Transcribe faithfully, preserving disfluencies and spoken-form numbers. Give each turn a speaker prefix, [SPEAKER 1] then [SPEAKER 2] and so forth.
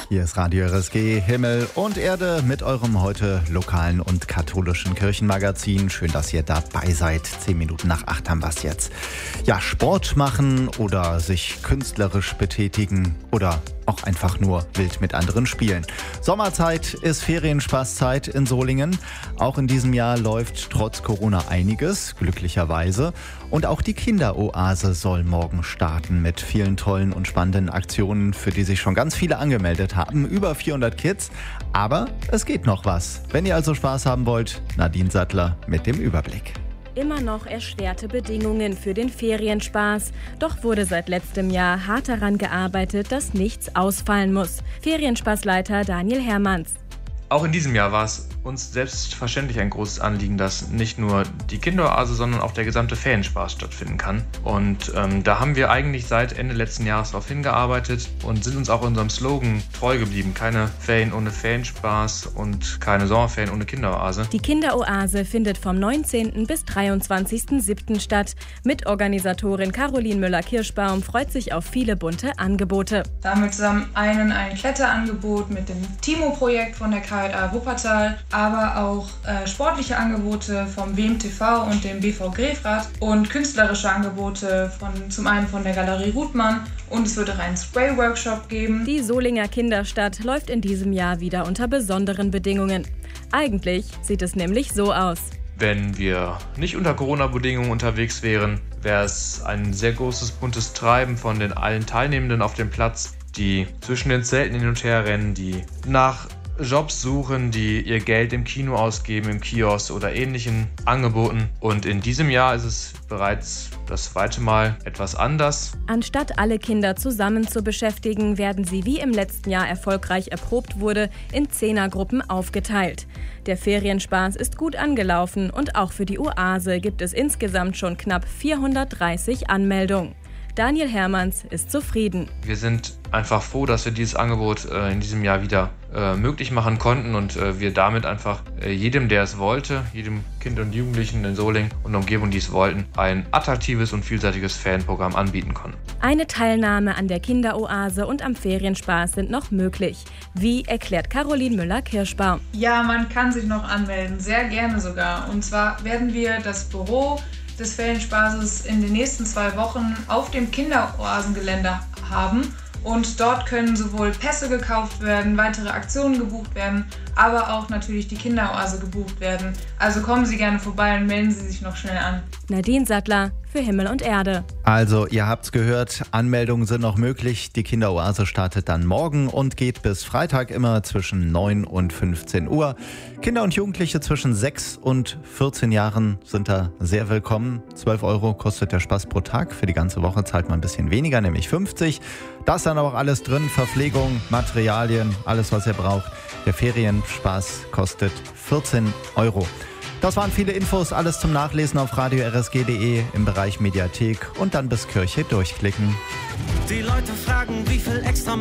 [SPEAKER 1] Hier ist Radio R S G, Himmel und Erde mit eurem heute lokalen und katholischen Kirchenmagazin. Schön, dass ihr dabei seid. Zehn Minuten nach acht haben wir es jetzt. Ja, Sport machen oder sich künstlerisch betätigen oder auch einfach nur wild mit anderen spielen. Sommerzeit ist Ferienspaßzeit in Solingen. Auch in diesem Jahr läuft trotz Corona einiges, glücklicherweise. Und auch die Kinderoase soll morgen starten mit vielen tollen und spannenden Aktionen, für die sich schon ganz viele angemeldet haben. Über vierhundert Kids. Aber es geht noch was. Wenn ihr also Spaß haben wollt, Nadine Sattler mit dem Überblick.
[SPEAKER 2] Immer noch erschwerte Bedingungen für den Ferienspaß. Doch wurde seit letztem Jahr hart daran gearbeitet, dass nichts ausfallen muss. Ferienspaßleiter Daniel Hermanns.
[SPEAKER 3] Auch in diesem Jahr war es uns selbstverständlich ein großes Anliegen, dass nicht nur die Kinderoase, sondern auch der gesamte Ferienspaß stattfinden kann. Und ähm, da haben wir eigentlich seit Ende letzten Jahres darauf hingearbeitet und sind uns auch unserem Slogan treu geblieben. Keine Ferien ohne Ferienspaß und keine Sommerferien ohne Kinderoase.
[SPEAKER 2] Die Kinderoase findet vom neunzehnten bis dreiundzwanzigsten siebten statt. Mitorganisatorin Caroline Müller-Kirschbaum freut sich auf viele bunte Angebote.
[SPEAKER 4] Da haben wir zusammen einen, ein Kletterangebot mit dem Timo-Projekt von der K J A Wuppertal, aber auch äh, sportliche Angebote vom W M T V und dem B V Grefrath und künstlerische Angebote von zum einen von der Galerie Ruthmann, und es wird auch einen Spray-Workshop geben.
[SPEAKER 2] Die Solinger Kinderstadt läuft in diesem Jahr wieder unter besonderen Bedingungen. Eigentlich sieht es nämlich so aus.
[SPEAKER 3] Wenn wir nicht unter Corona-Bedingungen unterwegs wären, wäre es ein sehr großes, buntes Treiben von den allen Teilnehmenden auf dem Platz, die zwischen den Zelten hin und her rennen, die nach Jobs suchen, die ihr Geld im Kino ausgeben, im Kiosk oder ähnlichen Angeboten. Und in diesem Jahr ist es bereits das zweite Mal etwas anders.
[SPEAKER 2] Anstatt alle Kinder zusammen zu beschäftigen, werden sie, wie im letzten Jahr erfolgreich erprobt wurde, in Zehnergruppen aufgeteilt. Der Ferienspaß ist gut angelaufen und auch für die Oase gibt es insgesamt schon knapp vierhundertdreißig Anmeldungen. Daniel Hermanns ist zufrieden.
[SPEAKER 3] Wir sind einfach froh, dass wir dieses Angebot äh, in diesem Jahr wieder äh, möglich machen konnten und äh, wir damit einfach äh, jedem, der es wollte, jedem Kind und Jugendlichen in Solingen und Umgebung, die es wollten, ein attraktives und vielseitiges Ferienprogramm anbieten konnten.
[SPEAKER 2] Eine Teilnahme an der Kinderoase und am Ferienspaß sind noch möglich. Wie erklärt Caroline Müller-Kirschbaum?
[SPEAKER 4] Ja, man kann sich noch anmelden, sehr gerne sogar. Und zwar werden wir das Büro des Ferienspaßes in den nächsten zwei Wochen auf dem Kinderoasengelände haben. Und dort können sowohl Pässe gekauft werden, weitere Aktionen gebucht werden, aber auch natürlich die Kinderoase gebucht werden. Also kommen Sie gerne vorbei und melden Sie sich noch schnell an.
[SPEAKER 2] Nadine Sattler für Himmel und Erde.
[SPEAKER 1] Also, ihr habt's gehört, Anmeldungen sind noch möglich. Die Kinderoase startet dann morgen und geht bis Freitag immer zwischen neun und fünfzehn Uhr. Kinder und Jugendliche zwischen sechs und vierzehn Jahren sind da sehr willkommen. zwölf Euro kostet der Spaß pro Tag. Für die ganze Woche zahlt man ein bisschen weniger, nämlich fünfzig. Da ist dann auch alles drin, Verpflegung, Materialien, alles was ihr braucht. Der Ferienspaß kostet vierzehn Euro. Das waren viele Infos, alles zum Nachlesen auf radio r s g punkt d e im Bereich Mediathek und dann bis Kirche durchklicken.
[SPEAKER 5] Die Leute fragen, wie viel extra